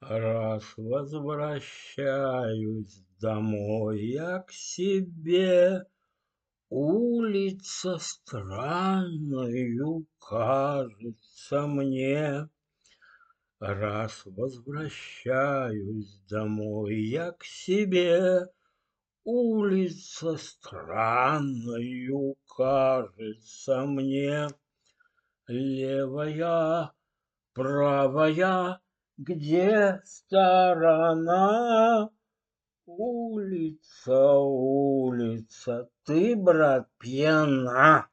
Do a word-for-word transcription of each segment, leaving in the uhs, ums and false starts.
Раз возвращаюсь домой я к себе, улица странною кажется мне. Раз возвращаюсь домой я к себе, улица странною кажется мне. Левая, правая, где сторона? Улица, улица, ты, брат, пьяна.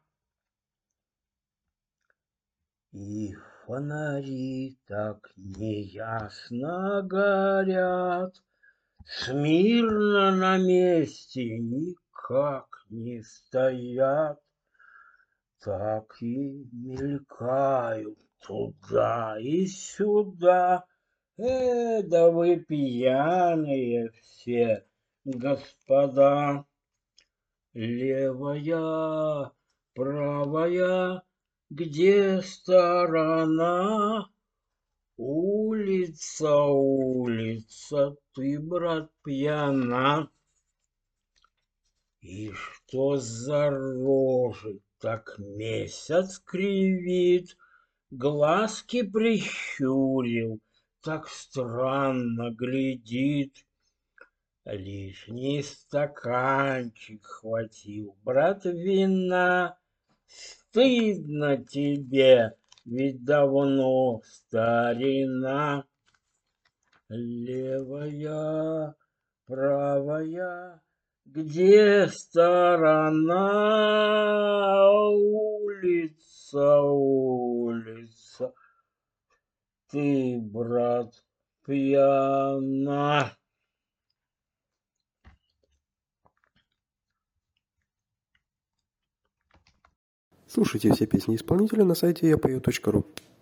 И фонари так неясно горят, смирно на месте никак не стоят. Так и мелькают туда и сюда. Э, да вы пьяные все, господа. Левая, правая, где сторона? Улица, улица, ты, брат, пьяна. И что за рожи так месяц кривит, глазки прищурил, так странно глядит. Лишний стаканчик хватил, брат, вина. Стыдно тебе, ведь давно старина. Левая, правая, где сторона? Улица, улица, ты, брат, пьяна. Слушайте все песни исполнителя на сайте я пою точка ру.